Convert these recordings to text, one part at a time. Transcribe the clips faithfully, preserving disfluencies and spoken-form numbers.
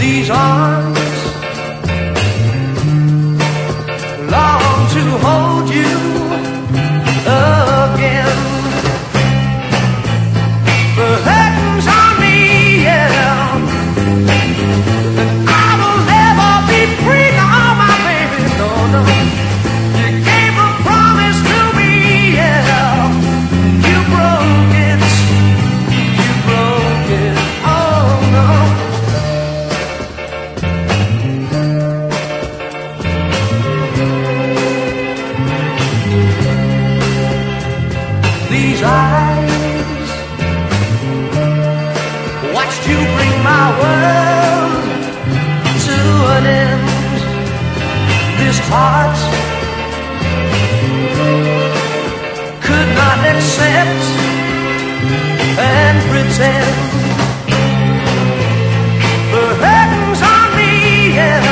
These arms long to hold you again. The heavens on me, yeah. And I will never be free, no, my baby, no, no. You gave a promise to me, yeah. You broke it, you broke it, oh no. These eyes watched you bring my world to an end. This heart could not accept and pretend. The heavens on me, yeah.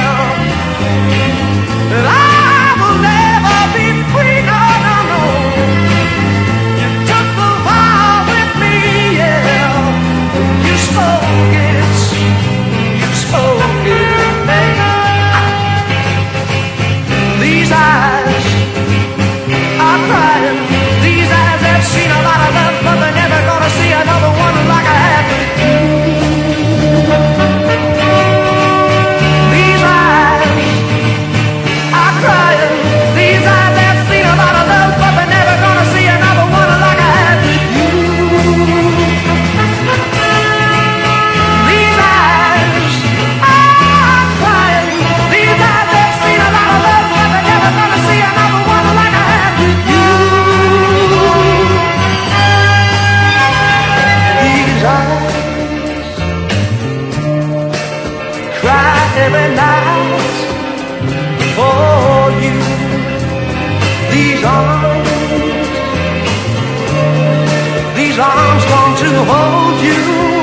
And I will never be free, no, no, no. You took the vow with me, yeah. You spoke it, you spoke it, baby. These eyes are crying. These eyes have seen a lot of love, but they're never gonna see another one like I had with you. These eyes are crying. These eyes have seen a lot of love, but they're never gonna see another one like I had with you. These eyes are crying. These eyes have seen a lot of love, but they're never gonna see another one like I had with you. These eyes cry every night for you. These arms, these arms long to hold you